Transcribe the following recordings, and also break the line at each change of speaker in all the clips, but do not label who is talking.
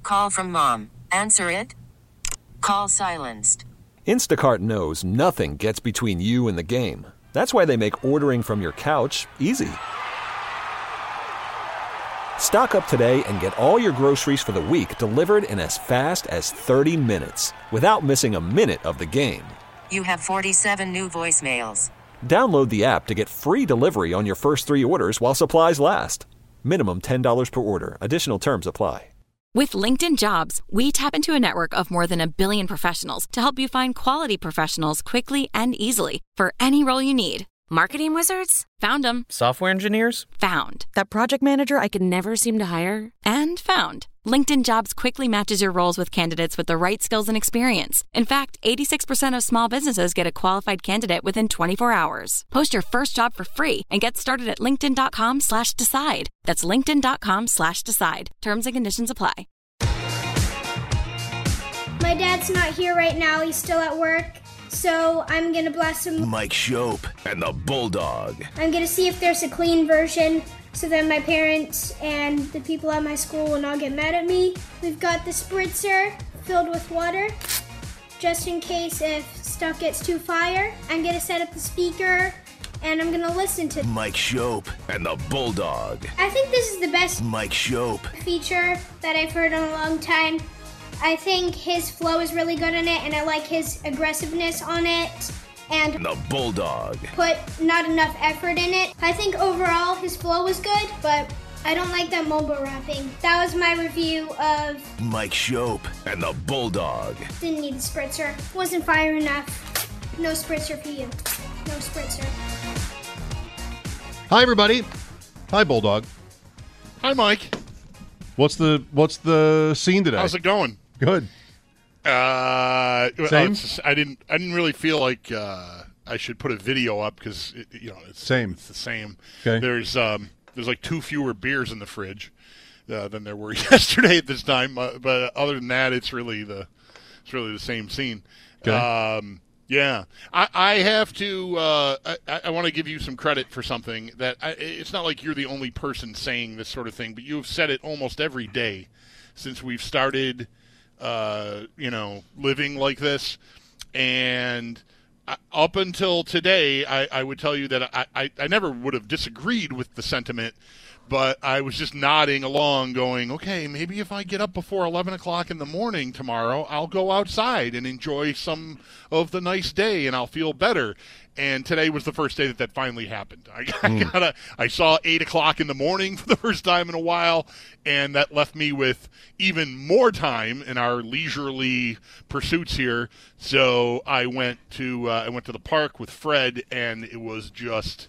Call from mom. Answer it. Call silenced.
Instacart knows nothing gets between you and the game. That's why they make ordering from your couch easy. Stock up today and get all your groceries for the week delivered in as fast as 30 minutes without missing a minute of the game.
You have 47 new voicemails.
Download the app to get free delivery on your first 3 orders while supplies last. Minimum $10 per order. Additional terms apply.
With LinkedIn Jobs, we tap into a network of more than 1 billion professionals to help you find quality professionals quickly and easily for any role you need. Marketing wizards? Found them.
Software engineers?
Found. That project manager I could never seem to hire? And found. LinkedIn Jobs quickly matches your roles with candidates with the right skills and experience. In fact, 86% of small businesses get a qualified candidate within 24 hours. Post your first job for free and get started at linkedin.com/decide. That's linkedin.com/decide. Terms and conditions apply.
My dad's not here right now. He's still at work. So I'm going to blast him.
Mike Shope and the Bulldog.
I'm going to see if there's a clean version so that my parents and the people at my school will not get mad at me. We've got the spritzer filled with water, just in case if stuff gets too fire. I'm going to set up the speaker, and I'm going to listen to
Mike Shope and the Bulldog.
I think this is the best
Mike Shope
feature that I've heard in a long time. I think his flow is really good in it, and I like his aggressiveness on it. And
the Bulldog.
Put not enough effort in it. I think overall his flow was good, but I don't like that mobile rapping. That was my review of
Mike Shope and the Bulldog.
Didn't need the spritzer. Wasn't fire enough. No spritzer for you. No spritzer.
Hi, everybody. Hi, Bulldog.
Hi, Mike.
What's the scene today?
How's it going?
Good.
Same? I didn't really feel like I should put a video up because it's the same.
Okay.
There's like 2 fewer beers in the fridge than there were yesterday at this time. But other than that, it's really the same scene.
Okay.
Yeah, I have to. I want to give you some credit for something that it's not like you're the only person saying this sort of thing, but you've said it almost every day since we've started. Living like this, and up until today, I would tell you that I never would have disagreed with the sentiment, but I was just nodding along going, okay, maybe if I get up before 11 o'clock in the morning tomorrow, I'll go outside and enjoy some of the nice day, and I'll feel better. And today was the first day that finally happened. I saw 8 o'clock in the morning for the first time in a while, and that left me with even more time in our leisurely pursuits here. So I went to the park with Fred, and it was just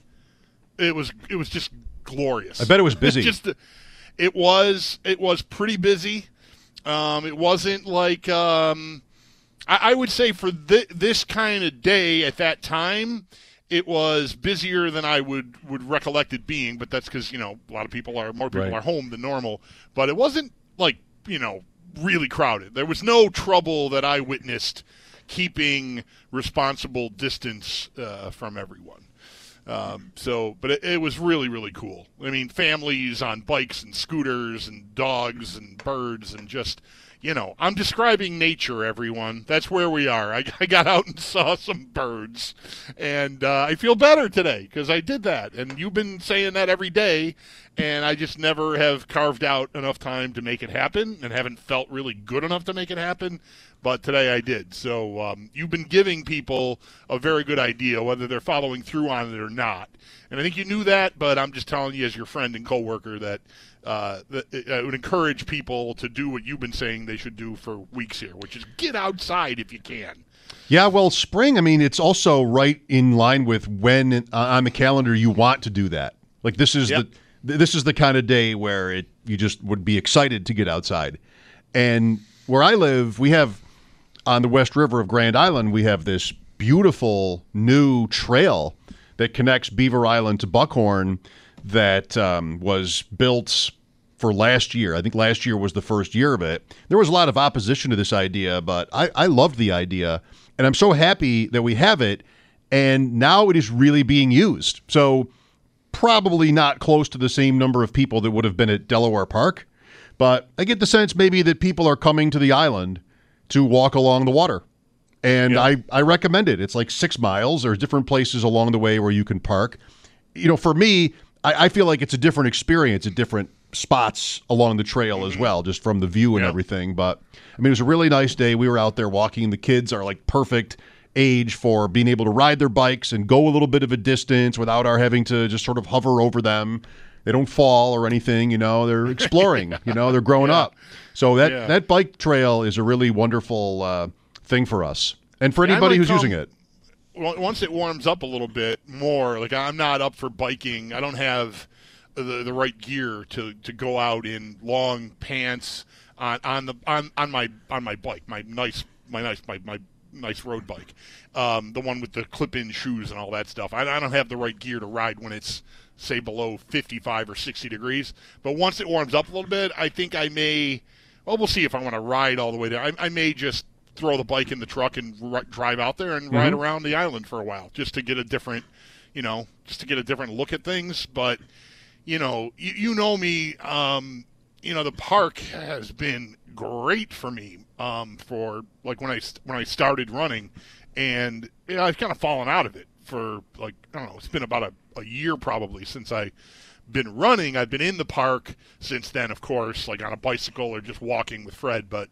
glorious.
I bet it was busy.
It was pretty busy. It wasn't like I would say for this kind of day at that time, it was busier than I would recollect it being. But that's because more people are home than normal. But it wasn't like really crowded. There was no trouble that I witnessed keeping responsible distance from everyone. But it was really, really cool. I mean, families on bikes and scooters and dogs and birds and just, I'm describing nature, everyone. That's where we are. I got out and saw some birds, and I feel better today because I did that. And you've been saying that every day, and I just never have carved out enough time to make it happen and haven't felt really good enough to make it happen. But today I did. So you've been giving people a very good idea whether they're following through on it or not. And I think you knew that, but I'm just telling you as your friend and coworker that I would encourage people to do what you've been saying they should do for weeks here, which is get outside if you can.
Yeah, well, spring, it's also right in line with when on the calendar you want to do that. Like this is the kind of day where you just would be excited to get outside. And where I live, we have on the West River of Grand Island, we have this beautiful new trail that connects Beaver Island to Buckhorn that was built for last year. I think last year was the first year of it. There was a lot of opposition to this idea, but I loved the idea, and I'm so happy that we have it, and now it is really being used. So probably not close to the same number of people that would have been at Delaware Park, But I get the sense maybe that people are coming to the island to walk along the water. And I recommend it. It's like 6 miles. There's different places along the way where you can park. For me, I feel like it's a different experience at different spots along the trail as well, just from the view and everything. But, I mean, it was a really nice day. We were out there walking. The kids are like perfect age for being able to ride their bikes and go a little bit of a distance without our having to just sort of hover over them. They don't fall or anything, they're exploring, they're growing up. So that bike trail is a really wonderful thing for us and for anybody who's using it.
Once it warms up a little bit more, like I'm not up for biking. I don't have the right gear to go out in long pants on my bike, my nice road bike, the one with the clip-in shoes and all that stuff. I don't have the right gear to ride when it's, say, below 55 or 60 degrees. But once it warms up a little bit, I think I may, we'll see if I want to ride all the way there. I may just throw the bike in the truck and drive out there and ride around the island for a while just to get a different, look at things. But, you know me, the park has been great for me for, like, when I started running. And I've kind of fallen out of it for, like, I don't know, it's been about a year probably since I've been running. I've been in the park since then, of course, like on a bicycle or just walking with Fred. But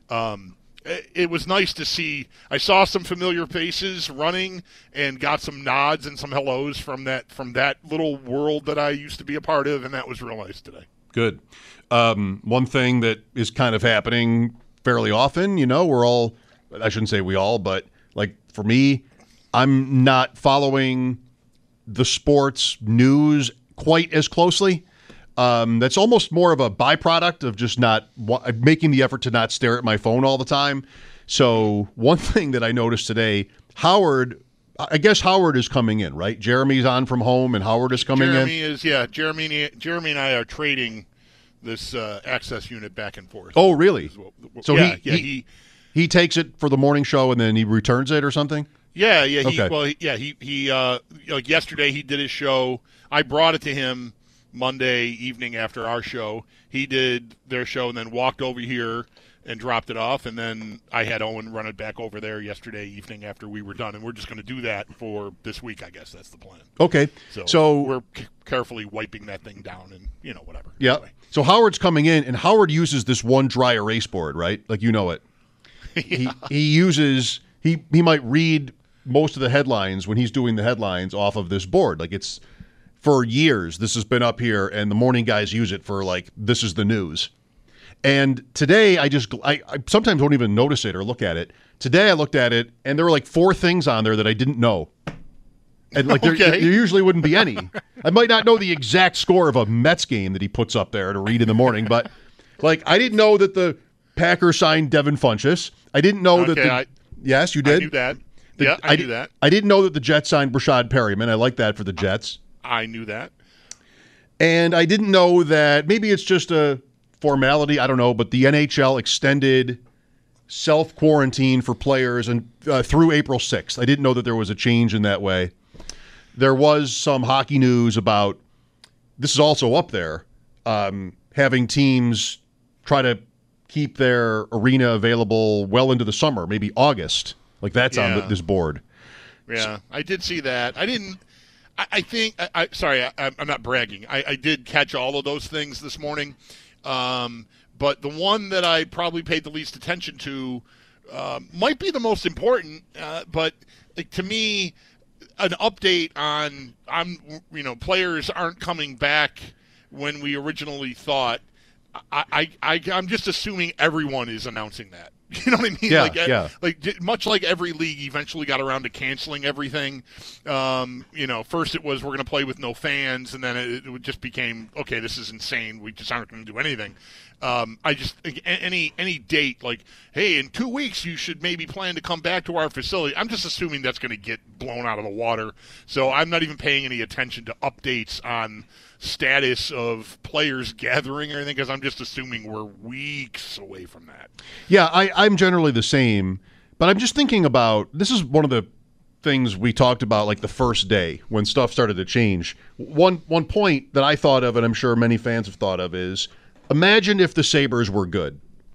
it was nice to see. I saw some familiar faces running and got some nods and some hellos from that little world that I used to be a part of, and that was real nice today.
Good. One thing that is kind of happening fairly often, we're all, I shouldn't say we all, but like for me, I'm not following the sports news quite as closely. That's almost more of a byproduct of just not making the effort to not stare at my phone all the time. So one thing that I noticed today, I guess Howard is coming in, right? Jeremy's on from home and Howard is coming in.
Jeremy and I are trading this access unit back and forth.
Oh, really? So
he
takes it for the morning show and then he returns it or something?
Yeah.
Okay.
He like yesterday he did his show. I brought it to him Monday evening after our show. He did their show and then walked over here and dropped it off, and then I had Owen run it back over there yesterday evening after we were done, and we're just going to do that for this week, I guess. That's the plan.
Okay.
So we're carefully wiping that thing down and, whatever.
Yeah.
Anyway.
So Howard's coming in, and Howard uses this one dry erase board, right? Like, it.
Yeah.
He might read most of the headlines when he's doing the headlines off of this board. Like, it's for years this has been up here, and the morning guys use it for, like, this is the news. And today I sometimes don't even notice it or look at it. Today I looked at it, and there were like 4 things on there that I didn't know. And like there usually wouldn't be any. I might not know the exact score of a Mets game that he puts up there to read in the morning, but like I didn't know that the Packers signed Devin Funchess. I didn't know that yes, you did.
I knew that. I knew that.
I didn't know that the Jets signed Brashad Perryman. I like that for the Jets.
I knew that. And
I didn't know that maybe it's just a formality, I don't know, but the NHL extended self-quarantine for players and through April 6th. I didn't know that there was a change in that way. There was some hockey news about, this is also up there, having teams try to keep their arena available well into the summer, maybe August. Like that's on this board.
Yeah, I did see that. I think, I'm not bragging. I did catch all of those things this morning. But the one that I probably paid the least attention to might be the most important. But like, to me, an update on players aren't coming back when we originally thought. I'm just assuming everyone is announcing that. You know what I mean?
Yeah,
Like much like every league eventually got around to canceling everything. First it was we're going to play with no fans, and then it just became, okay, this is insane. We just aren't going to do anything. I just think any date, like, hey, in 2 weeks you should maybe plan to come back to our facility. I'm just assuming that's going to get blown out of the water. So I'm not even paying any attention to updates on status of players gathering or anything, because I'm just assuming we're weeks away from that.
Yeah, I'm generally the same, but I'm just thinking about, this is one of the things we talked about like the first day when stuff started to change. One point that I thought of, and I'm sure many fans have thought of, is imagine if the Sabres were good.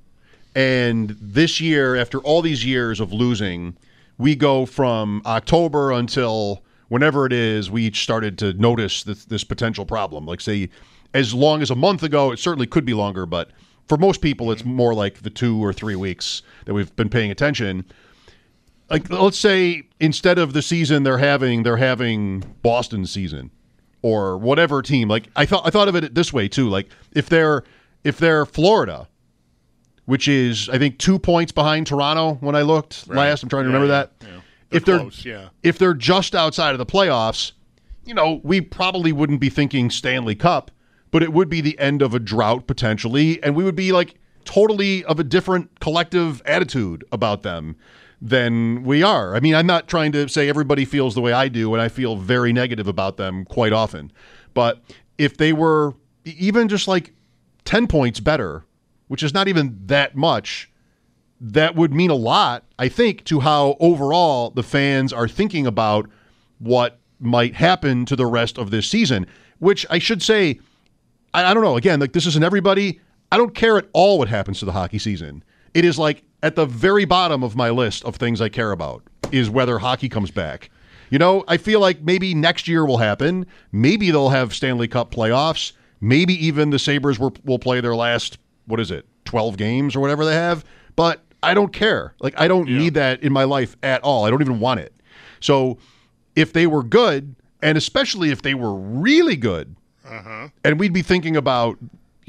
And this year, after all these years of losing, we go from October until whenever it is, we each started to notice this potential problem. Like, say, as long as a month ago, it certainly could be longer, but for most people, it's more like the 2 or 3 weeks that we've been paying attention. Like, let's say instead of the season they're having Boston's season or whatever team. Like, I thought of it this way too. Like, if they're Florida, which is I think 2 points behind Toronto when I looked last. I'm trying to remember that.
Yeah.
If they're just outside of the playoffs, we probably wouldn't be thinking Stanley Cup, but it would be the end of a drought potentially, and we would be like totally of a different collective attitude about them than we are. I mean, I'm not trying to say everybody feels the way I do, and I feel very negative about them quite often. But if they were even just like 10 points better, which is not even that much, that would mean a lot, I think, to how overall the fans are thinking about what might happen to the rest of this season, which I should say, I don't know, again, like this isn't everybody. I don't care at all what happens to the hockey season. It is like at the very bottom of my list of things I care about is whether hockey comes back. I feel like maybe next year will happen. Maybe they'll have Stanley Cup playoffs. Maybe even the Sabres will play their last, 12 games or whatever they have. But I don't care. Like, I don't need that in my life at all. I don't even want it. So if they were good, and especially if they were really good, and we'd be thinking about,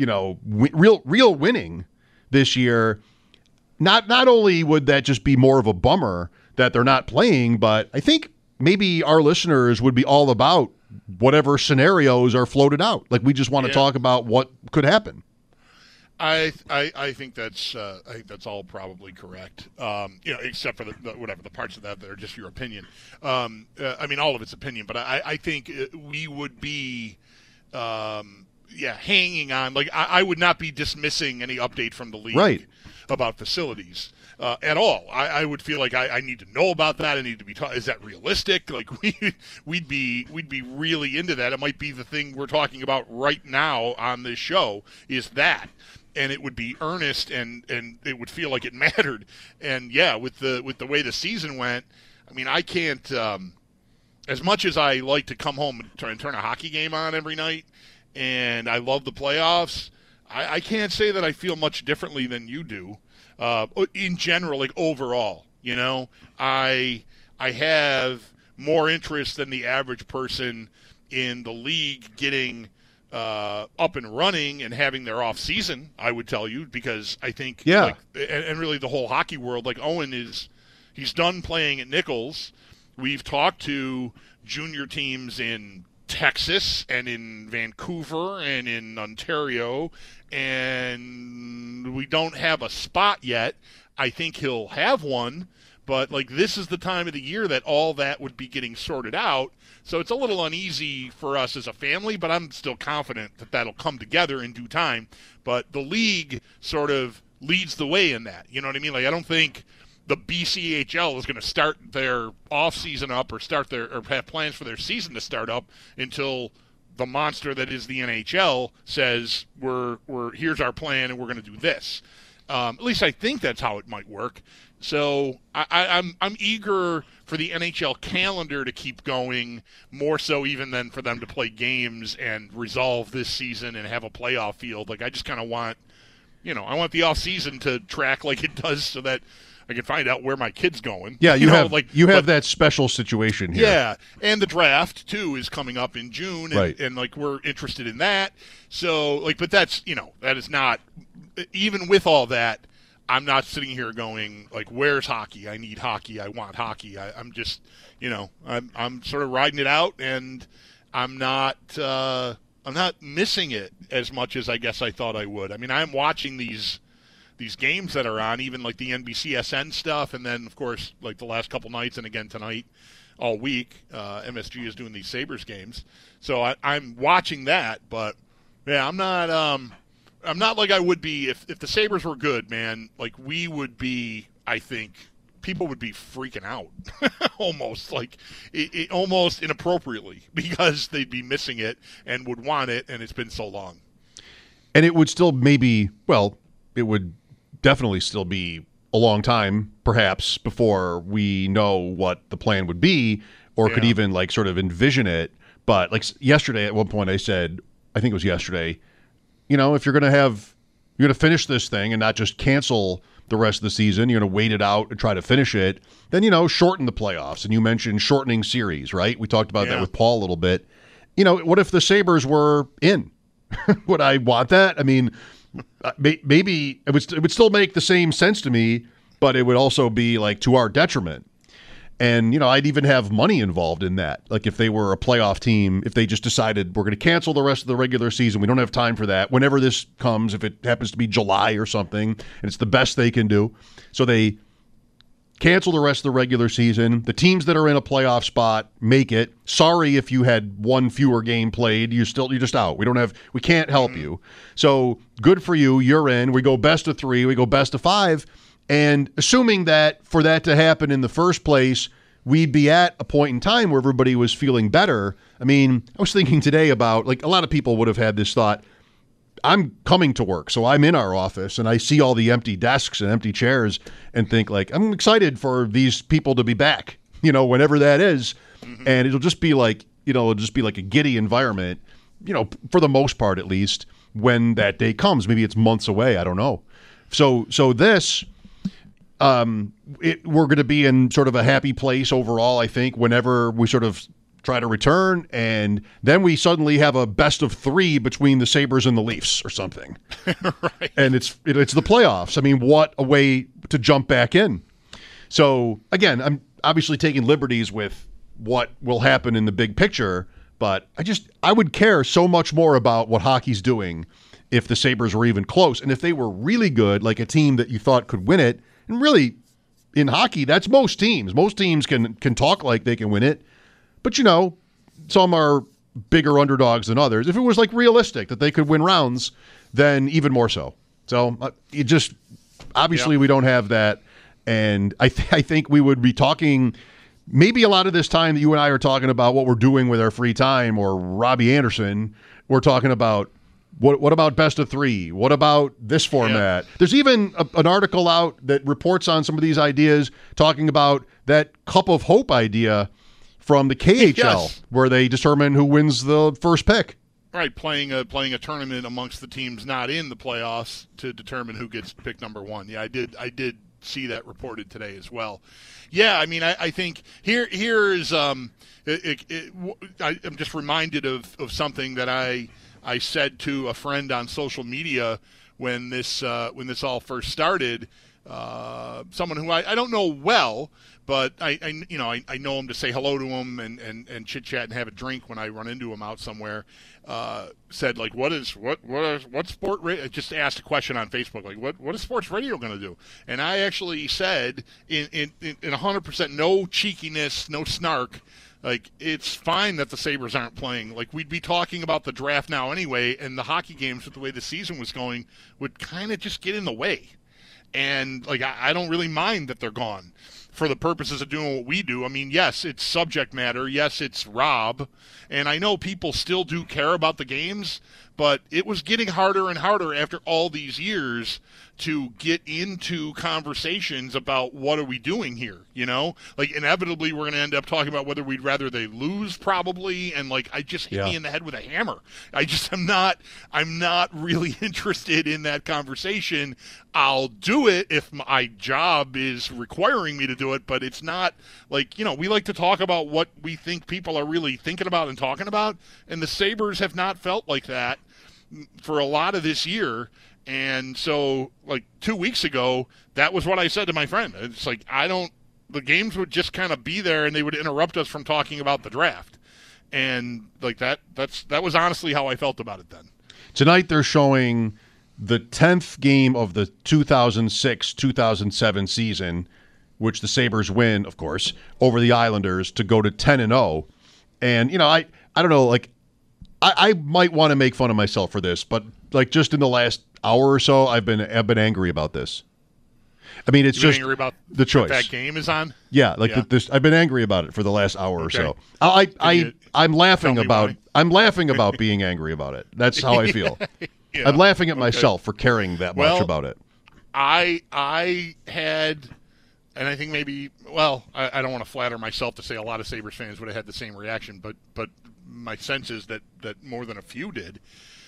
real winning this year, not only would that just be more of a bummer that they're not playing, but I think maybe our listeners would be all about whatever scenarios are floated out. Like, we just want to talk about what could happen.
I think that's all probably correct. Except for the parts of that are just your opinion. I mean, all of it's opinion, but I think we would be, hanging on. Like, I would not be dismissing any update from the league about facilities at all. I would feel like I need to know about that. I need to be is that realistic? Like, we'd be really into that. It might be the thing we're talking about right now on this show is that. And it would be earnest, and it would feel like it mattered. And with the way the season went, I mean, I can't. As much as I like to come home and turn a hockey game on every night, and I love the playoffs, I can't say that I feel much differently than you do. In general, like overall, I have more interest than the average person in the league getting up and running and having their off season, I would tell you, because I think, and really the whole hockey world, like Owen he's done playing at Nichols. We've talked to junior teams in Texas and in Vancouver and in Ontario, and we don't have a spot yet. I think he'll have one, but like this is the time of the year that all that would be getting sorted out. So it's a little uneasy for us as a family, but I'm still confident that that'll come together in due time. But the league sort of leads the way in that. You know what I mean? Like, I don't think the BCHL is going to start their off season up or have plans for their season to start up until the monster that is the NHL says we're here's our plan and we're going to do this. At least I think that's how it might work. So I'm eager for the NHL calendar to keep going, more so even than for them to play games and resolve this season and have a playoff field. Like, I just kind of want, I want the off season to track like it does so that I can find out where my kid's going.
Yeah, you have that special situation here.
Yeah, and the draft too is coming up in June, and like we're interested in that. So like, but that's that is not, even with all that, I'm not sitting here going like, where's hockey? I need hockey. I want hockey. I'm just, I'm sort of riding it out, and I'm not missing it as much as I guess I thought I would. I mean, I'm watching these games that are on, even like the NBCSN stuff, and then of course like the last couple nights and again tonight, all week. MSG is doing these Sabres games, so I'm watching that. But yeah, I'm not like I would be if the Sabres were good, man. Like, we would be, I think, people would be freaking out almost, like it almost inappropriately, because they'd be missing it and would want it, and it's been so long.
And it would still it would definitely still be a long time, perhaps, before we know what the plan would be or could even like sort of envision it. But like yesterday, at one point I said, I think it was yesterday, if you're going to finish this thing and not just cancel the rest of the season, you're going to wait it out and try to finish it, then, shorten the playoffs. And you mentioned shortening series, right? We talked about that with Paul a little bit. What if the Sabres were in? Would I want that? I mean, maybe it would still make the same sense to me, but it would also be like to our detriment. And, I'd even have money involved in that. Like if they were a playoff team, if they just decided we're going to cancel the rest of the regular season, we don't have time for that. Whenever this comes, if it happens to be July or something, and it's the best they can do. So they cancel the rest of the regular season. The teams that are in a playoff spot make it. Sorry if you had one fewer game played. You're just out. We can't help you. So good for you. You're in. We go best of 3. We go best of 5. And assuming that for that to happen in the first place, we'd be at a point in time where everybody was feeling better. I mean, I was thinking today about, like, a lot of people would have had this thought, I'm coming to work, so I'm in our office, and I see all the empty desks and empty chairs and think, like, I'm excited for these people to be back, whenever that is. And it'll just be like, a giddy environment, for the most part at least, when that day comes. Maybe it's months away. I don't know. So this... we're going to be in sort of a happy place overall, I think, whenever we sort of try to return, and then we suddenly have a best of 3 between the Sabres and the Leafs or something.
Right.
And it's the playoffs. I mean, what a way to jump back in. So, again, I'm obviously taking liberties with what will happen in the big picture, but I would care so much more about what hockey's doing if the Sabres were even close. And if they were really good, like a team that you thought could win it. And really, in hockey, that's most teams. Most teams can talk like they can win it. But, some are bigger underdogs than others. If it was, like, realistic that they could win rounds, then even more so. So, obviously we don't have that. And I think we would be talking maybe a lot of this time that you and I are talking about what we're doing with our free time, or Robbie Anderson, we're talking about, What about best of 3? What about this format? Yeah. There's even an article out that reports on some of these ideas, talking about that Cup of Hope idea from the KHL, where they determine who wins the first pick.
Right, playing a tournament amongst the teams not in the playoffs to determine who gets pick number 1. Yeah, I did see that reported today as well. Yeah, I mean, I think here's I'm just reminded of something that I said to a friend on social media when this all first started. Someone who I don't know well, but I know him to say hello to him and chit chat and have a drink when I run into him out somewhere. Said, like, what sport radio? Just asked a question on Facebook, like, what is sports radio going to do? And I actually said in 100% no cheekiness, no snark, like, it's fine that the Sabres aren't playing. Like, we'd be talking about the draft now anyway, and the hockey games with the way the season was going would kind of just get in the way. And, like, I don't really mind that they're gone for the purposes of doing what we do. I mean, yes, it's subject matter. Yes, it's Rob. And I know people still do care about the games, but it was getting harder and harder after all these years to get into conversations about what are we doing here, Like, inevitably, we're going to end up talking about whether we'd rather they lose, probably, and, like, I just hit me in the head with a hammer. I'm not really interested in that conversation. I'll do it if my job is requiring me to do it, but it's not, like, we like to talk about what we think people are really thinking about and talking about, and the Sabres have not felt like that for a lot of this year. And so, like, 2 weeks ago, that was what I said to my friend. It's like, the games would just kind of be there and they would interrupt us from talking about the draft. And, like, that was honestly how I felt about it then.
Tonight they're showing the 10th game of the 2006-2007 season, which the Sabres win, of course, over the Islanders to go to 10-0. And, I don't know, like, I might want to make fun of myself for this, but, like, just in the last hour or so, I've been angry about this. I mean, it's just
angry about
the choice
that game is on.
Yeah, like this. I've been angry about it for the last hour or so. I'm laughing about being angry about it. That's how I feel. I'm laughing at myself for caring that much about it.
I had, and I think maybe, I don't want to flatter myself to say a lot of Sabres fans would have had the same reaction, but my sense is that more than a few did.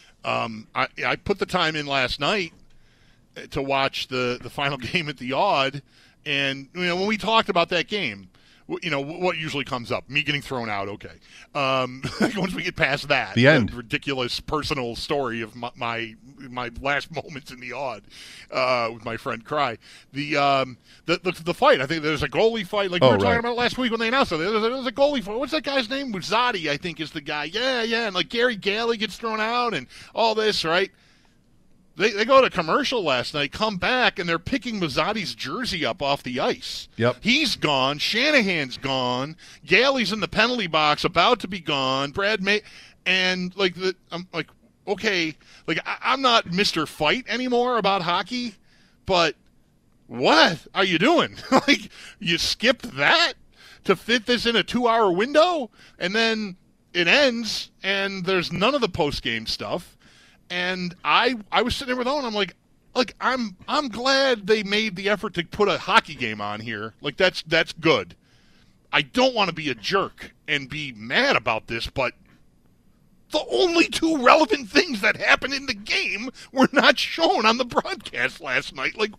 I put the time in last night to watch the final game at the Aud, and when we talked about that game, what usually comes up? Me getting thrown out, okay. Once we get past that,
the end.
Ridiculous personal story of my last moments in the Aud with my friend Cry. The fight, I think there's a goalie fight, like we were talking about last week when they announced it. There's a goalie fight. What's that guy's name? Muzzati, I think, is the guy. Yeah, and like Gary Galley gets thrown out and all this, right? They go to commercial last night, come back, and they're picking Muzzati's jersey up off the ice.
Yep.
He's gone. Shanahan's gone. Galley's in the penalty box, about to be gone. Brad May, and I'm like, okay, like I'm not Mr. Fight anymore about hockey, but what are you doing? Like, you skipped that to fit this in a 2-hour window, and then it ends, and there's none of the post-game stuff. And I was sitting there with Owen. I'm like I'm glad they made the effort to put a hockey game on here. Like that's good. I don't want to be a jerk and be mad about this, but the only two relevant things that happened in the game were not shown on the broadcast last night. Like,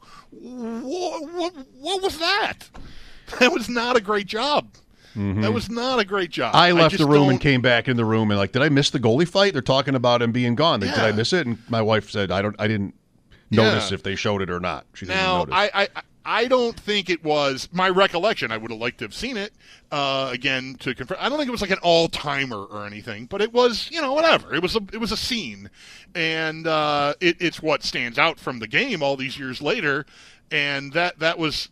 what was that? That was not a great job. Mm-hmm. That was not a great job.
I left the room and came back in the room and like, did I miss the goalie fight? They're talking about him being gone. Did I miss it? And my wife said, I didn't notice if they showed it or not. She didn't notice.
I don't think it was my recollection. I would have liked to have seen it again to confirm. I don't think it was like an all-timer or anything, but it was, whatever. It was a scene, and it's what stands out from the game all these years later, and that was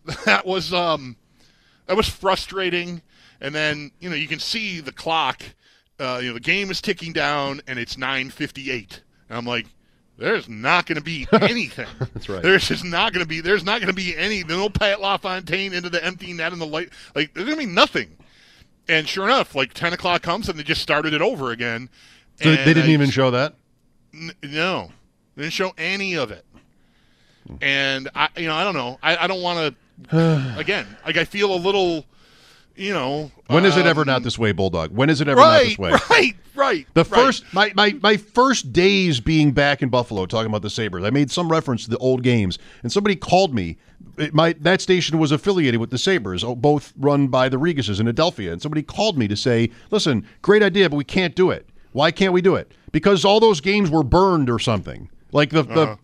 frustrating. And then, you can see the clock, the game is ticking down, and it's 9:58. And I'm like, there's not going to be anything.
That's right.
There's not going to be any, no Pat LaFontaine into the empty net in the light. Like, there's going to be nothing. And sure enough, like 10 o'clock comes, and they just started it over again.
So they didn't even show that?
No. They didn't show any of it. And, I don't know. I don't want to, again, like I feel a little...
when is it ever not this way, Bulldog? When is it ever not this way?
Right.
First, my first days being back in Buffalo, talking about the Sabres, I made some reference to the old games, and somebody called me. That station was affiliated with the Sabres, both run by the Regises in Adelphia, and somebody called me to say, listen, great idea, but we can't do it. Why can't we do it? Because all those games were burned or something. Like they want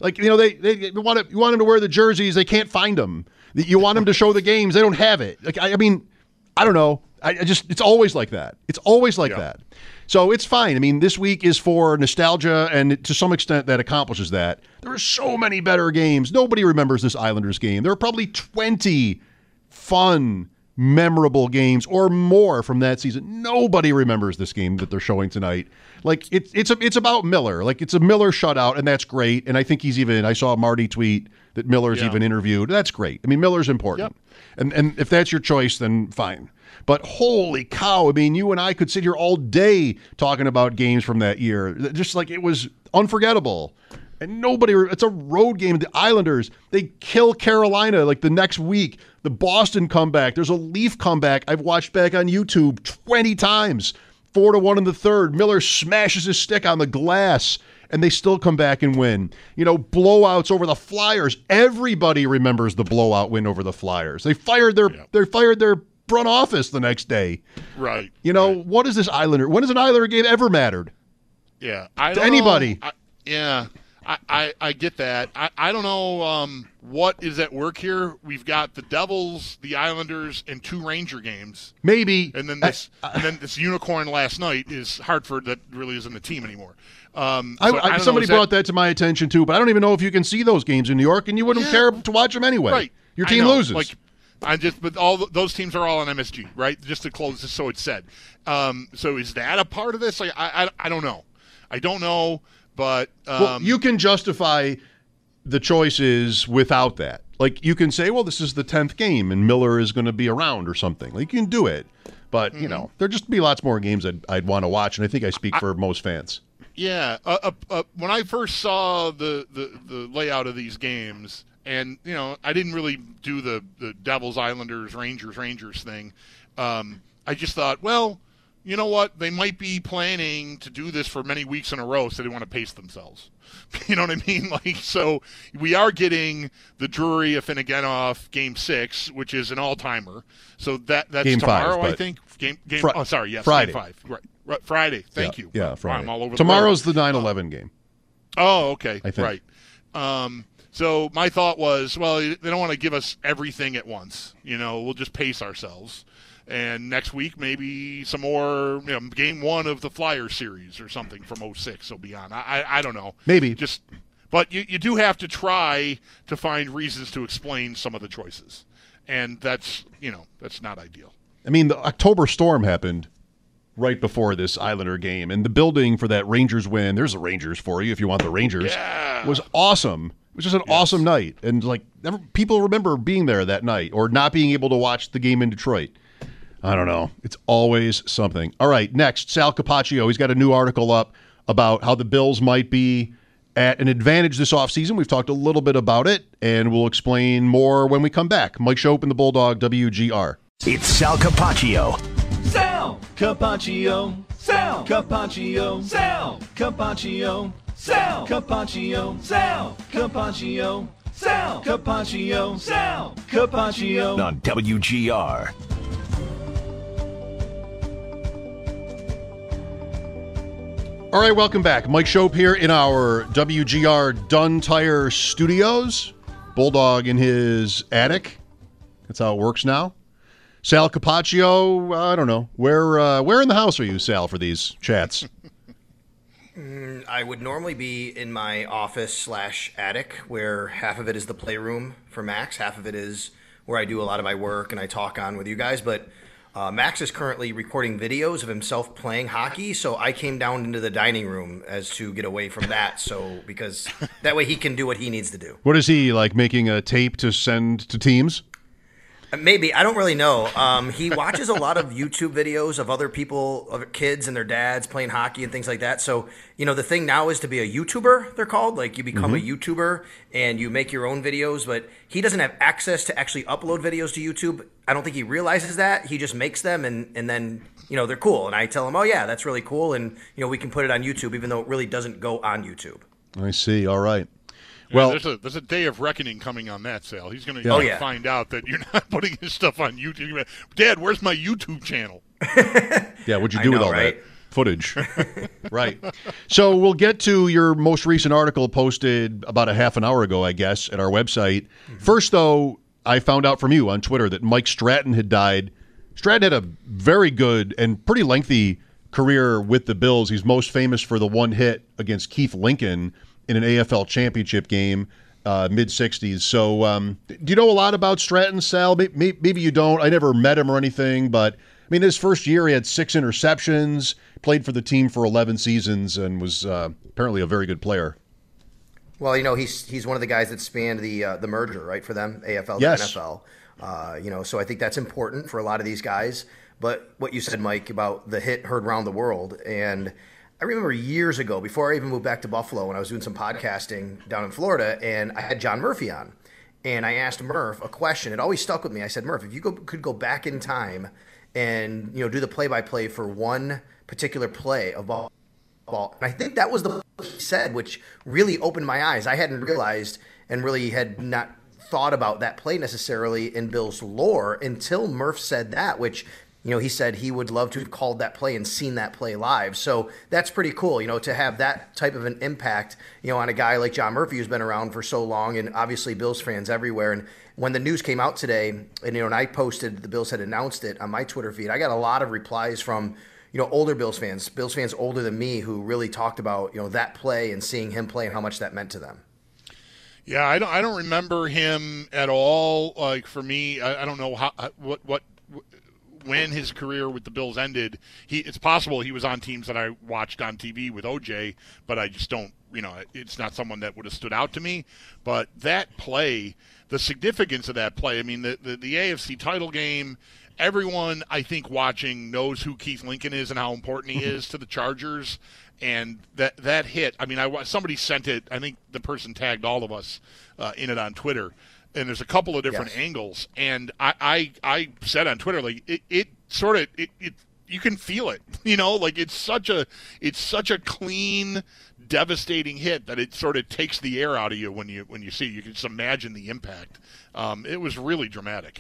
them to wear the jerseys, they can't find them. You want them to show the games, they don't have it. Like I mean. I don't know. It's always like that. It's always like that. So it's fine. I mean, this week is for nostalgia, and to some extent that accomplishes that. There are so many better games. Nobody remembers this Islanders game. There are probably 20 fun, memorable games or more from that season. Nobody remembers this game that they're showing tonight. Like it's about Miller. Like it's a Miller shutout, and that's great. And I think I saw Marty tweet that Miller's even interviewed. That's great. I mean, Miller's important. Yep. And if that's your choice, then fine. But holy cow, I mean, you and I could sit here all day talking about games from that year. Just like it was unforgettable. And it's a road game. The Islanders, they kill Carolina like the next week. The Boston comeback. There's a Leaf comeback I've watched back on YouTube 20 times. 4-1 in the third. Miller smashes his stick on the glass, and they still come back and win. Blowouts over the Flyers. Everybody remembers the blowout win over the Flyers. They fired their front office the next day.
Right.
What is this Islander? When has an Islander game ever mattered?
Yeah.
To anybody.
I get that. I don't know what is at work here. We've got the Devils, the Islanders, and 2 Ranger games.
Maybe.
And then this unicorn last night is Hartford that really isn't the team anymore.
Somebody brought that to my attention too, but I don't even know if you can see those games in New York, and you wouldn't care to watch them anyway.
Right.
Your team loses.
But those teams are all on MSG, right? Just to close this, so it's said. So is that a part of this? Like, I don't know. I don't know, but
you can justify the choices without that. Like you can say, well, this is the 10th game, and Miller is going to be around or something. Like you can do it, but there'd just be lots more games I'd want to watch, and I think I speak for most fans.
Yeah, when I first saw the layout of these games, and I didn't really do the Devils, Islanders, Rangers thing. I just thought, well, you know what? They might be planning to do this for many weeks in a row, so they want to pace themselves. You know what I mean? So we are getting the Drury-Afinogenov Game 6, which is an all-timer. So that's
Game
tomorrow,
5,
I think. Friday.
Friday.
Game 5. Right. Friday. Thank you.
Yeah, Friday.
I'm all over
Tomorrow's the 9/11 game.
Oh, okay.
I think.
Right. So my thought was, well, they don't want to give us everything at once. We'll just pace ourselves. And next week, maybe some more, game 1 of the Flyers series or something from 06 will be on. I don't know.
Maybe.
But you do have to try to find reasons to explain some of the choices. And that's not ideal.
I mean, the October storm happened right before this Islander game, and the building for that Rangers win, there's the Rangers for you if you want the Rangers, was awesome. It was just an awesome night. And, people remember being there that night or not being able to watch the game in Detroit. I don't know. It's always something. All right, next, Sal Capaccio. He's got a new article up about how the Bills might be at an advantage this offseason. We've talked a little bit about it, and we'll explain more when we come back. Mike Schopp and the Bulldog, WGR.
It's Sal Capaccio.
Sal Capaccio. Sal Capaccio. Sal Capaccio. Sal Capaccio. Sal Capaccio. Sal Capaccio. Sal Capaccio.
On WGR.
All right, welcome back. Mike Schopp here in our WGR Dunn Tire Studios. Bulldog in his attic. That's how it works now. Sal Capaccio, I don't know. Where in the house are you, Sal, for these chats?
I would normally be in my office / attic, where half of it is the playroom for Max, half of it is where I do a lot of my work and I talk on with you guys. But Max is currently recording videos of himself playing hockey, so I came down into the dining room as to get away from that, because that way he can do what he needs to do.
What is he, making a tape to send to teams?
Maybe. I don't really know. He watches a lot of YouTube videos of other people, of kids and their dads playing hockey and things like that. So, the thing now is to be a YouTuber, they're called. You become a YouTuber and you make your own videos, but he doesn't have access to actually upload videos to YouTube. I don't think he realizes that. He just makes them and then, they're cool. And I tell him, oh, yeah, that's really cool. And, we can put it on YouTube, even though it really doesn't go on YouTube.
I see. All right.
Well, there's a day of reckoning coming on that, Sal. He's going to find out that you're not putting his stuff on YouTube. Dad, where's my YouTube channel?
Yeah, what'd you do with all that footage? Right. So we'll get to your most recent article posted about a half an hour ago, I guess, at our website. Mm-hmm. First, though, I found out from you on Twitter that Mike Stratton had died. Stratton had a very good and pretty lengthy career with the Bills. He's most famous for the one hit against Keith Lincoln in an AFL championship game, mid-'60s. So do you know a lot about Stratton, Sal? Maybe you don't. I never met him or anything, but, his first year he had 6 interceptions, played for the team for 11 seasons, and was apparently a very good player.
Well, he's one of the guys that spanned the merger, right, for them, AFL to NFL. So I think that's important for a lot of these guys. But what you said, Mike, about the hit heard around the world, and I remember years ago, before I even moved back to Buffalo, when I was doing some podcasting down in Florida, and I had John Murphy on. And I asked Murph a question. It always stuck with me. I said, Murph, if you could go back in time and do the play-by-play for one particular play of ball. And I think that was the play he said, which really opened my eyes. I hadn't realized and really had not thought about that play necessarily in Bill's lore until Murph said that, which – he said he would love to have called that play and seen that play live. So that's pretty cool, to have that type of an impact, on a guy like John Murphy who's been around for so long, and obviously Bills fans everywhere. And when the news came out today, and I posted the Bills had announced it on my Twitter feed, I got a lot of replies from older Bills fans older than me, who really talked about that play and seeing him play and how much that meant to them.
Yeah, I don't remember him at all. For me, I don't know what. When his career with the Bills ended, it's possible he was on teams that I watched on TV with OJ, but I just don't, it's not someone that would have stood out to me. But that play, the significance of that play, the AFC title game, everyone, I think, watching knows who Keith Lincoln is and how important he is to the Chargers. And that hit, I mean, somebody sent it. I think the person tagged all of us in it on Twitter. And there's a couple of different angles. And I said on Twitter, like, it you can feel it, like it's such a clean, devastating hit that it sort of takes the air out of you when you see it. You can just imagine the impact. It was really dramatic.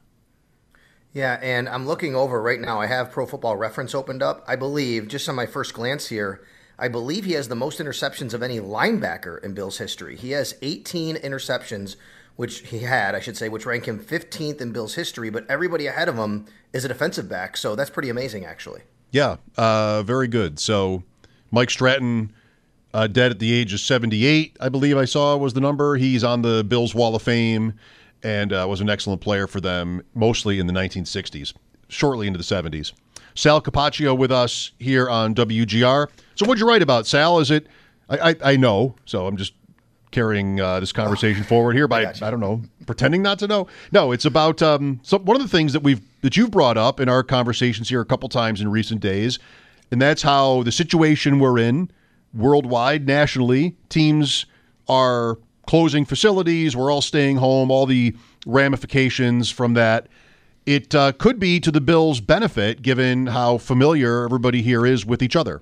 Yeah, and I'm looking over right now. I have Pro Football Reference opened up. I believe, just on my first glance here, I believe he has the most interceptions of any linebacker in Bills history. He has 18 interceptions, which rank him 15th in Bills history, but everybody ahead of him is a defensive back, so that's pretty amazing, actually.
Yeah, very good. So Mike Stratton, dead at the age of 78, I believe I saw was the number. He's on the Bills Wall of Fame and was an excellent player for them, mostly in the 1960s, shortly into the 70s. Sal Capaccio with us here on WGR. So what'd you write about, Sal? Is it – I know, so I'm just carrying this conversation forward here by, I don't know, pretending not to know. No, it's about one of the things that you've brought up in our conversations here a couple times in recent days, and that's how the situation we're in worldwide, nationally, teams are closing facilities, we're all staying home, all the ramifications from that. It could be to the Bills' benefit, given how familiar everybody here is with each other.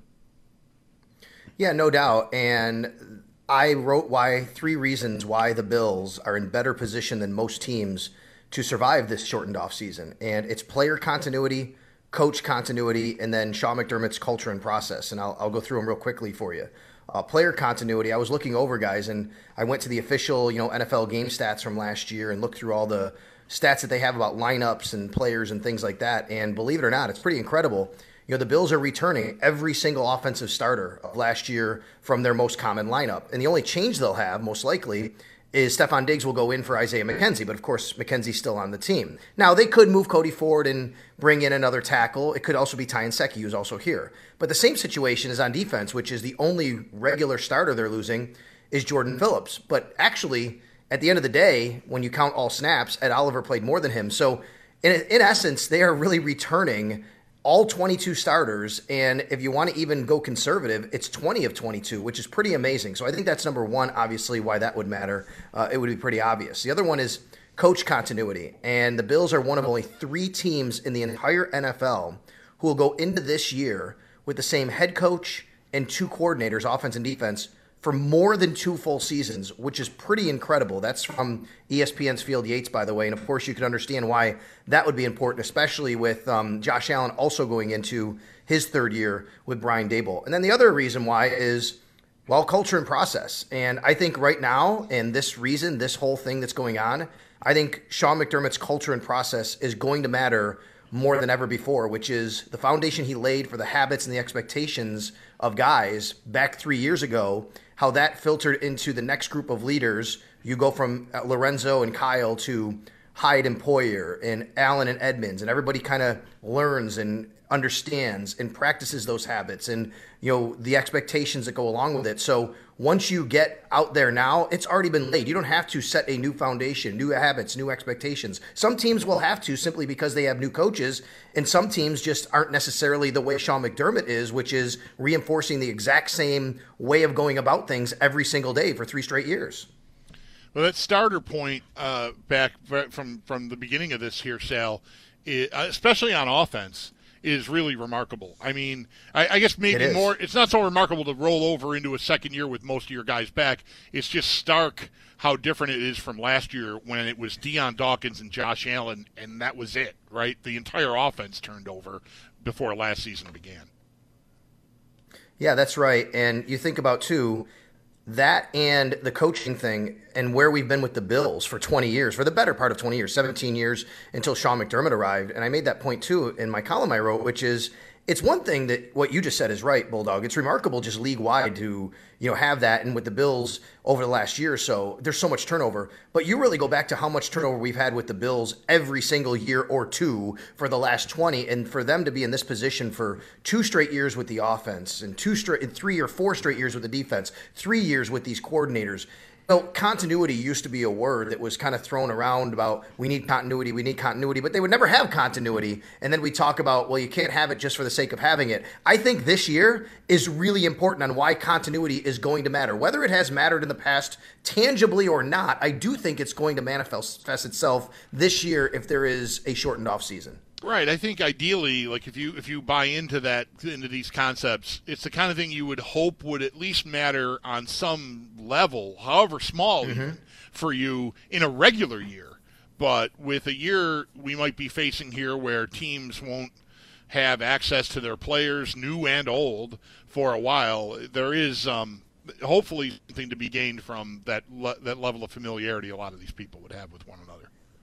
Yeah, no doubt. And I wrote 3 reasons why the Bills are in better position than most teams to survive this shortened offseason. And it's player continuity, coach continuity, and then Sean McDermott's culture and process. And I'll go through them real quickly for you. Player continuity, I was looking over, guys, and I went to the official NFL game stats from last year and looked through all the stats that they have about lineups and players and things like that. And believe it or not, it's pretty incredible. The Bills are returning every single offensive starter of last year from their most common lineup. And the only change they'll have, most likely, is Stephon Diggs will go in for Isaiah McKenzie. But, of course, McKenzie's still on the team. Now, they could move Cody Ford and bring in another tackle. It could also be Ty Nsekhe, who's also here. But the same situation is on defense, which is the only regular starter they're losing is Jordan Phillips. But actually, at the end of the day, when you count all snaps, Ed Oliver played more than him. So, in essence, they are really returning all 22 starters, and if you want to even go conservative, it's 20 of 22, which is pretty amazing. So I think that's number one, obviously, why that would matter. It would be pretty obvious. The other one is coach continuity, and the Bills are one of only 3 teams in the entire NFL who will go into this year with the same head coach and 2 coordinators, offense and defense, for more than 2 full seasons, which is pretty incredible. That's from ESPN's Field Yates, by the way. And, of course, you can understand why that would be important, especially with Josh Allen also going into his 3rd year with Brian Daboll. And then the other reason why is, well, culture and process. And I think right now, and this whole thing that's going on, I think Sean McDermott's culture and process is going to matter more than ever before, which is the foundation he laid for the habits and the expectations of guys back 3 years ago, how that filtered into the next group of leaders. You go from Lorenzo and Kyle to Hyde and Poyer and Allen and Edmonds, and everybody kind of learns and understands and practices those habits and the expectations that go along with it. So once you get out there now, it's already been laid. You don't have to set a new foundation, new habits, new expectations. Some teams will have to simply because they have new coaches, and some teams just aren't necessarily the way Sean McDermott is, which is reinforcing the exact same way of going about things every single day for 3 straight years.
Well, that starter point back from the beginning of this here, Sal, especially on offense, is really remarkable. I mean, I guess maybe more, it's not so remarkable to roll over into a second year with most of your guys back. It's just stark how different it is from last year when it was Deion Dawkins and Josh Allen, and that was it, right? The entire offense turned over before last season began.
Yeah, that's right. And you think about, too, that and the coaching thing and where we've been with the Bills for 20 years, for the better part of 20 years, 17 years until Sean McDermott arrived. And I made that point, too, in my column I wrote, which is it's one thing that what you just said is right, Bulldog. It's remarkable just league-wide to have that. And with the Bills over the last year or so, there's so much turnover. But you really go back to how much turnover we've had with the Bills every single year or two for the last 20. And for them to be in this position for 2 straight years with the offense and 3 or 4 straight years with the defense, 3 years with these coordinators, Continuity used to be a word that was kind of thrown around about we need continuity, but they would never have continuity. And then we talk about, well, you can't have it just for the sake of having it. I think this year is really important on why continuity is going to matter. Whether it has mattered in the past tangibly or not, I do think it's going to manifest itself this year if there is a shortened off season.
Right. I think ideally, like if you buy into these concepts, it's the kind of thing you would hope would at least matter on some level, however small, even, for you in a regular year. But with a year we might be facing here where teams won't have access to their players, new and old, for a while, there is hopefully something to be gained from that level of familiarity a lot of these people would have with one another.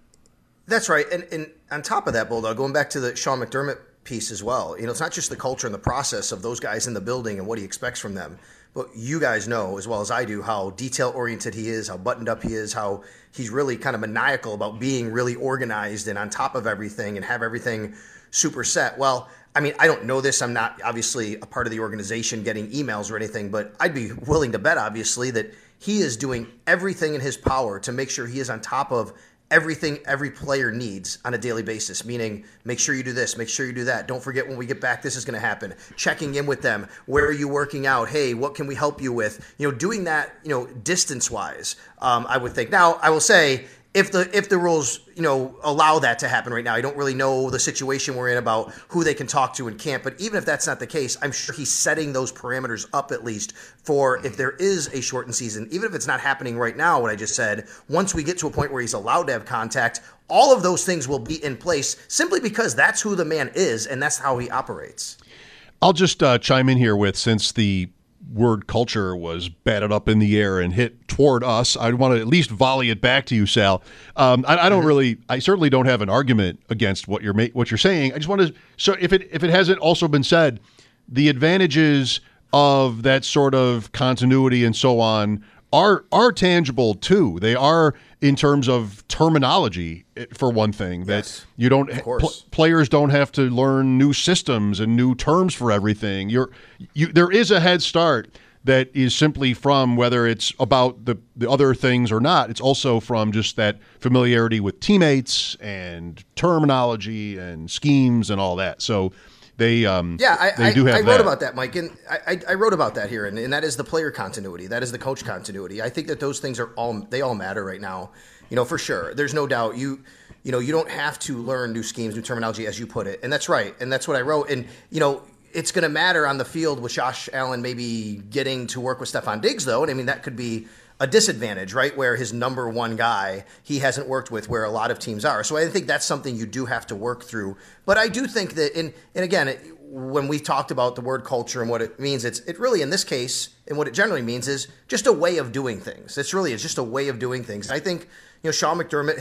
That's right. And on top of that, Bulldog, going back to the Sean McDermott piece as well, it's not just the culture and the process of those guys in the building and what he expects from them, but you guys know as well as I do how detail-oriented he is, how buttoned up he is, how he's really kind of maniacal about being really organized and on top of everything and have everything super set. Well, I mean, I don't know this. I'm not obviously a part of the organization getting emails or anything, but I'd be willing to bet, obviously, that he is doing everything in his power to make sure he is on top of everything every player needs on a daily basis, meaning make sure you do this, make sure you do that. Don't forget when we get back, this is going to happen. Checking in with them. Where are you working out? Hey, what can we help you with? Doing that, distance-wise, I would think. Now, I will say, if the rules, allow that to happen right now, I don't really know the situation we're in about who they can talk to and can't. But even if that's not the case, I'm sure he's setting those parameters up at least for if there is a shortened season, even if it's not happening right now, what I just said, once we get to a point where he's allowed to have contact, all of those things will be in place simply because that's who the man is and that's how he operates.
I'll just chime in here with, since the word culture was batted up in the air and hit toward us, I want to at least volley it back to you, Sal. I certainly don't have an argument against what you're saying. I just want to, so if it hasn't also been said, the advantages of that sort of continuity and so on are tangible too. They are in terms of terminology, for one thing, that you don't players don't have to learn new systems and new terms for everything. There is a head start that is simply from whether it's about the other things or not. It's also from just that familiarity with teammates and terminology and schemes and all that. So they do have
I wrote about that, Mike, and I wrote about that here, and that is the player continuity. That is the coach continuity. I think that those things all matter right now, for sure. There's no doubt. You don't have to learn new schemes, new terminology, as you put it, and that's right, and that's what I wrote. And it's going to matter on the field with Josh Allen maybe getting to work with Stephon Diggs, though, and I mean that could be a disadvantage, right, where his number one guy he hasn't worked with, where a lot of teams are. So I think that's something you do have to work through. But I do think that, and again, when we talked about the word culture and what it means, it really, in this case, and what it generally means is just a way of doing things. It's just a way of doing things. And I think, Sean McDermott,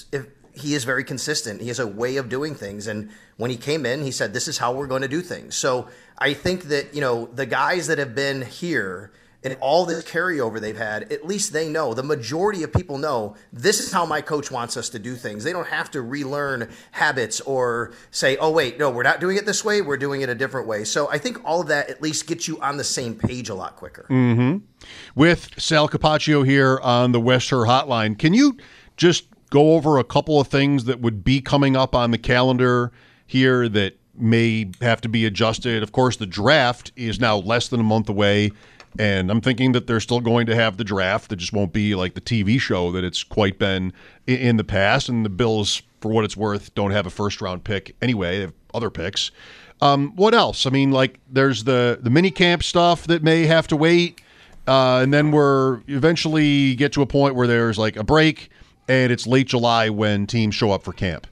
he is very consistent. He has a way of doing things. And when he came in, he said, this is how we're going to do things. So I think that, the guys that have been here and all this carryover they've had, at least they know, the majority of people know, this is how my coach wants us to do things. They don't have to relearn habits or say, oh, wait, no, we're not doing it this way. We're doing it a different way. So I think all of that at least gets you on the same page a lot quicker.
Mm-hmm. With Sal Capaccio here on the West Her Hotline, can you just go over a couple of things that would be coming up on the calendar here that may have to be adjusted? Of course, the draft is now less than a month away. And I'm thinking that they're still going to have the draft. That just won't be like the TV show that it's quite been in the past. And the Bills, for what it's worth, don't have a first-round pick anyway. They have other picks. What else? I mean, like there's the mini camp stuff that may have to wait. And then we're eventually get to a point where there's like a break, and it's late July when teams show up for camp.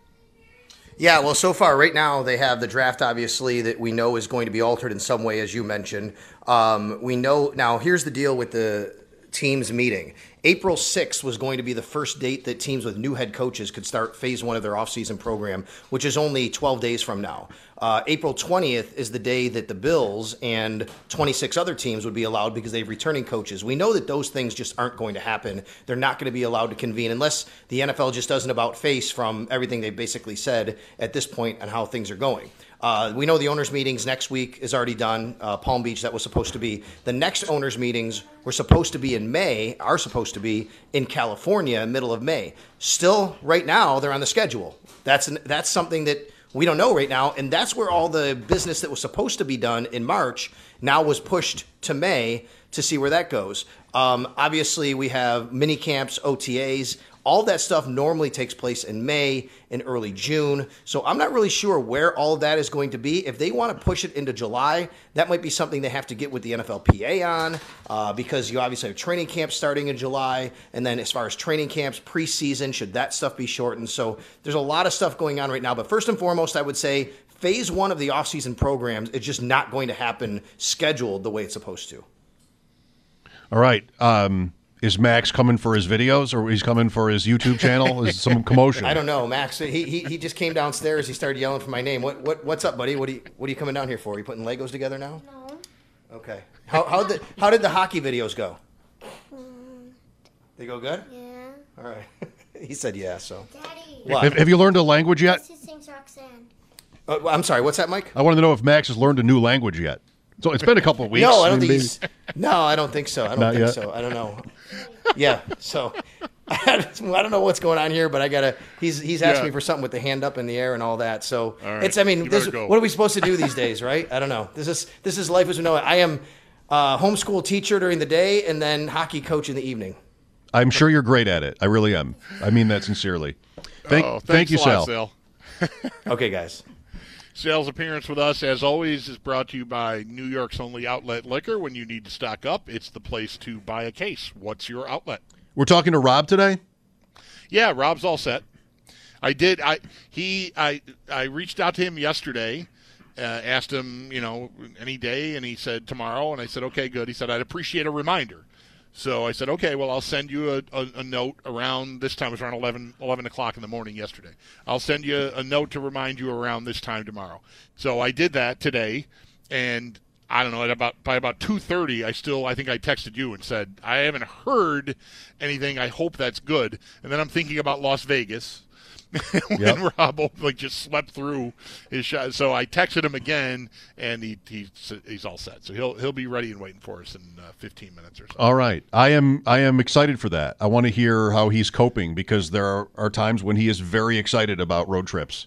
Yeah, well, so far, right now, they have the draft, obviously, that we know is going to be altered in some way, as you mentioned. We know now, here's the deal with the teams meeting. April 6th was going to be the first date that teams with new head coaches could start phase 1 of their offseason program, which is only 12 days from now. April 20th is the day that the Bills and 26 other teams would be allowed because they have returning coaches. We know that those things just aren't going to happen. They're not going to be allowed to convene unless the NFL just doesn't about face from everything they've basically said at this point on how things are going. We know the owners' meetings next week is already done. Palm Beach, that was supposed to be. The next owners' meetings were supposed to be in May, are supposed to be in California, middle of May. Still, right now, they're on the schedule. That's something that we don't know right now, and that's where all the business that was supposed to be done in March now was pushed to May to see where that goes. Obviously, we have mini camps, OTAs. All that stuff normally takes place in May and early June. So I'm not really sure where all of that is going to be. If they want to push it into July, that might be something they have to get with the NFLPA on because you obviously have training camps starting in July. And then as far as training camps, preseason, should that stuff be shortened? So there's a lot of stuff going on right now. But first and foremost, I would say phase 1 of the offseason programs is just not going to happen scheduled the way it's supposed to.
All right. Is Max coming for his videos, or he's coming for his YouTube channel? Is some commotion?
I don't know, Max. He just came downstairs. He started yelling for my name. What's up, buddy? What are you coming down here for? Are you putting Legos together now?
No.
Okay. How did the hockey videos go? They go good?
Yeah.
All right. He said yeah. So.
Daddy.
What?
Have you learned a language yet?
This is Roxanne.
I'm sorry. What's that, Mike?
I wanted to know if Max has learned a new language yet. So it's been a couple of weeks.
No, I don't think. No, I don't think so. I don't think
yet?
so. I don't know. Yeah. So I don't know what's going on here, but I gotta. He's asking me for something with the hand up in the air and all that. So
all right.
it's. I mean,
what
are we supposed to do these days, right? I don't know. This is life as we know it. I am a homeschool teacher during the day and then hockey coach in the evening.
I'm sure you're great at it. I really am. I mean that sincerely. Thank you, Sal.
Okay, guys.
Sal's appearance with us, as always, is brought to you by New York's only outlet liquor. When you need to stock up, it's the place to buy a case. What's your outlet?
We're talking to Rob today?
Yeah, Rob's all set. I reached out to him yesterday, asked him, any day, and he said tomorrow, and I said, okay, good. He said, I'd appreciate a reminder. So I said, okay, well, I'll send you a note around this time. It was around 11 o'clock in the morning yesterday. I'll send you a note to remind you around this time tomorrow. So I did that today, and I don't know, by about 2:30, I think I texted you and said, I haven't heard anything. I hope that's good. And then I'm thinking about Las Vegas. When Rob just slept through his shot, so I texted him again, and he's all set. So he'll be ready and waiting for us in 15 minutes or so.
All right, I am excited for that. I want to hear how he's coping because there are times when he is very excited about road trips.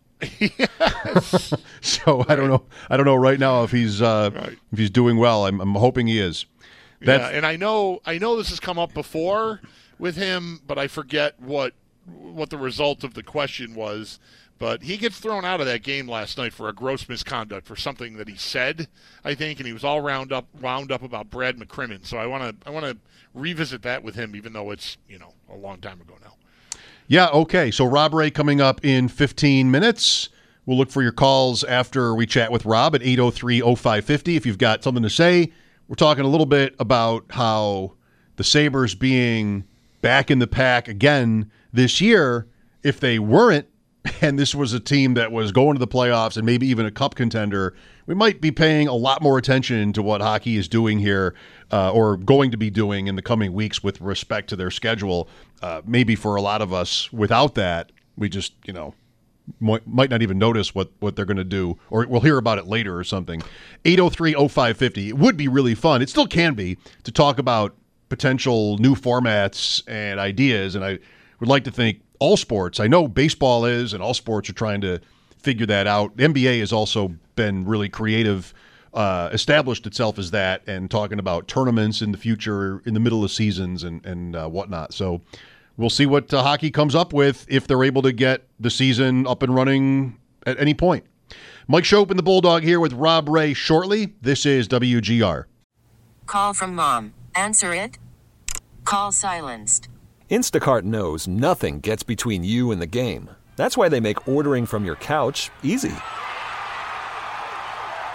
Yes.
So I don't know right now if he's doing well. I'm hoping he is.
And I know this has come up before with him, but I forget what the result of the question was, but he gets thrown out of that game last night for a gross misconduct for something that he said, I think, and he was all wound up about Brad McCrimmon. So I want to revisit that with him, even though it's a long time ago now.
Yeah. Okay. So Rob Ray coming up in 15 minutes. We'll look for your calls after we chat with Rob at 803-0550. If you've got something to say, we're talking a little bit about how the Sabres being back in the pack again this year, if they weren't, and this was a team that was going to the playoffs and maybe even a cup contender, we might be paying a lot more attention to what hockey is doing here or going to be doing in the coming weeks with respect to their schedule. Maybe for a lot of us, without that, we just, might not even notice what they're going to do, or we'll hear about it later or something. 803-0550. It would be really fun. It still can be, to talk about potential new formats and ideas, and I would like to think all sports. I know baseball is, and all sports are trying to figure that out. The NBA has also been really creative, established itself as that, and talking about tournaments in the future, in the middle of seasons and whatnot. So we'll see what hockey comes up with if they're able to get the season up and running at any point. Mike Schopp and the Bulldog here with Rob Ray shortly. This is WGR.
Call from mom. Answer it. Call silenced.
Instacart knows nothing gets between you and the game. That's why they make ordering from your couch easy.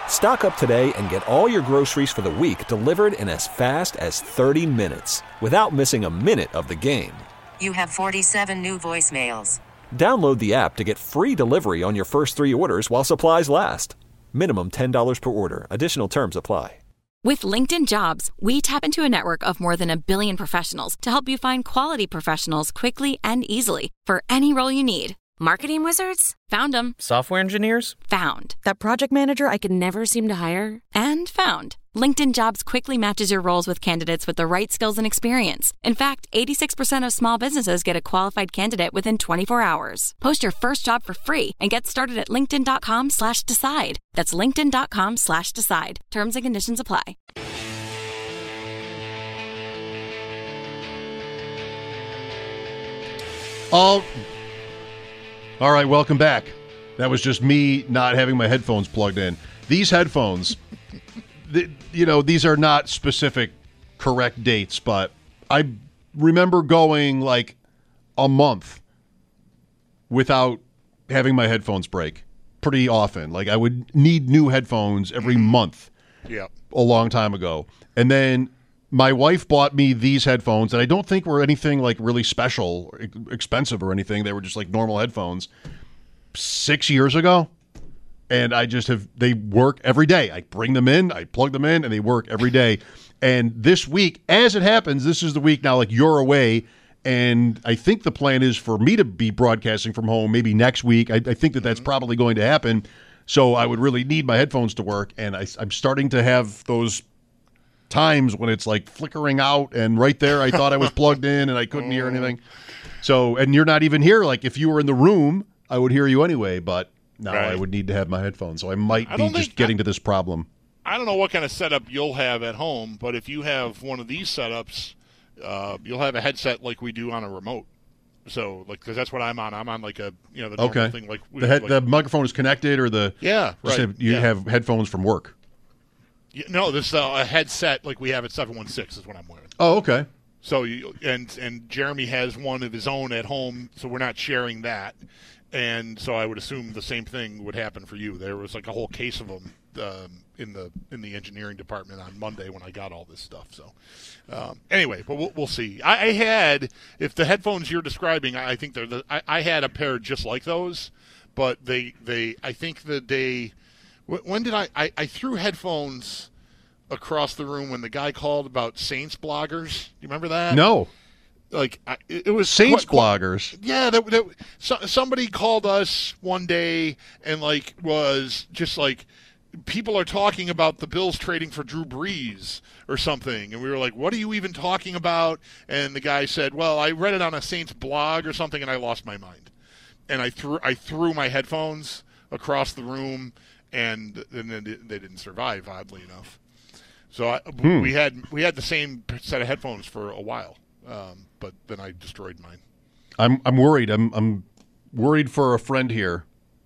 Stock up today and get all your groceries for the week delivered in as fast as 30 minutes without missing a minute of the game.
You have 47 new voicemails.
Download the app to get free delivery on your first 3 orders while supplies last. Minimum $10 per order. Additional terms apply.
With LinkedIn Jobs, we tap into a network of more than 1 billion professionals to help you find quality professionals quickly and easily for any role you need. Marketing wizards? Found them.
Software engineers?
Found. That project manager I could never seem to hire? And found. LinkedIn Jobs quickly matches your roles with candidates with the right skills and experience. In fact, 86% of small businesses get a qualified candidate within 24 hours. Post your first job for free and get started at linkedin.com/decide. That's linkedin.com/decide. Terms and conditions apply.
All right, welcome back. That was just me not having my headphones plugged in. These headphones, these are not specific correct dates, but I remember going like a month without having my headphones break pretty often. Like I would need new headphones every month a long time ago. And then my wife bought me these headphones that I don't think were anything like really special, or expensive or anything. They were just like normal headphones 6 years ago. And they work every day. I bring them in, I plug them in, and they work every day. And this week, as it happens, this is the week now, like you're away. And I think the plan is for me to be broadcasting from home maybe next week. I think that's probably going to happen. So I would really need my headphones to work. And I'm starting to have those times when it's like flickering out, and right there I thought I was plugged in and I couldn't hear anything. So, and you're not even here. Like if you were in the room, I would hear you anyway, but now I would need to have my headphones. So I might be just getting to this problem.
I don't know what kind of setup you'll have at home, but if you have one of these setups, you'll have a headset like we do on a remote. So, like, because that's what I'm on. I'm on like a, the normal thing. Like
the microphone is connected, or you have headphones from work.
No, this is a headset like we have at 716 is what I'm wearing.
Oh, okay.
So and Jeremy has one of his own at home, so we're not sharing that. And so I would assume the same thing would happen for you. There was like a whole case of them in the engineering department on Monday when I got all this stuff. So anyway, but we'll see. I had, if the headphones you're describing, I think I had a pair just like those, but I think that they. When did I threw headphones across the room when the guy called about Saints bloggers? Do you remember that?
No.
Like it was
Saints bloggers.
Yeah, somebody called us one day and like was just like, people are talking about the Bills trading for Drew Brees or something, and we were like, what are you even talking about? And the guy said, well, I read it on a Saints blog or something, and I lost my mind. And I threw my headphones across the room. And then they didn't survive, oddly enough. So we had the same set of headphones for a while, but then I destroyed mine.
I'm worried. I'm worried for a friend here.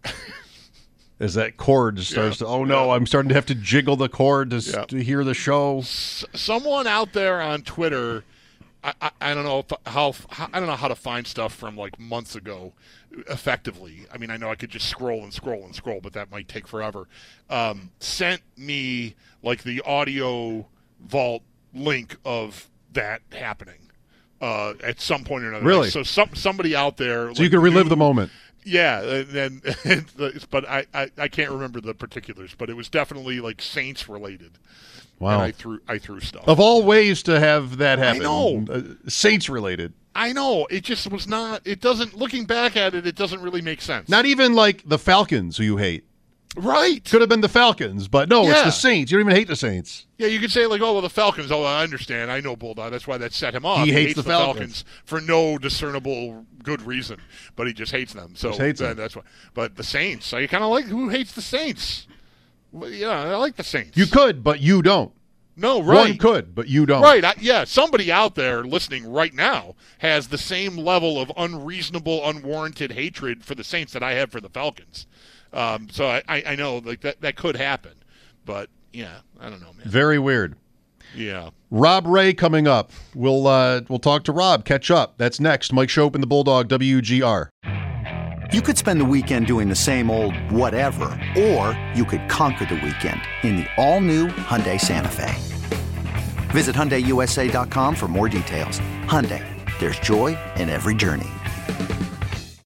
As that cord starts to, I'm starting to have to jiggle the cord to hear the show.
Someone out there on Twitter, I don't know I don't know how to find stuff from like months ago effectively. I mean, I know I could just scroll and scroll and scroll, but that might take forever. Sent me like the audio vault link of that happening at some point or another.
Really?
So somebody out there.
So you can relive the moment.
Yeah, but I can't remember the particulars, but it was definitely like Saints related.
Wow.
And I threw stuff.
Of all ways to have that happen.
I know.
Saints related.
I know. It just was not. It doesn't. Looking back at it, it doesn't really make sense.
Not even like the Falcons, who you hate.
Right.
Could have been the Falcons, but no, it's the Saints. You don't even hate the Saints.
Yeah, you could say like, oh, well, the Falcons. Oh, I understand. I know Bulldog. That's why that set him off.
He hates the
Falcons for no discernible good reason, but he just hates them. So that's why. But the Saints, I kind of like who hates the Saints. Well, I like the Saints.
You could, but you don't.
No, right.
One could, but you don't.
Right. Somebody out there listening right now has the same level of unreasonable, unwarranted hatred for the Saints that I have for the Falcons. So I know like that could happen. But, yeah, I don't know, man.
Very weird.
Yeah.
Rob Ray coming up. We'll talk to Rob, catch up. That's next. Mike Schopp and the Bulldog, WGR.
You could spend the weekend doing the same old whatever, or you could conquer the weekend in the all-new Hyundai Santa Fe. Visit HyundaiUSA.com for more details. Hyundai, there's joy in every journey.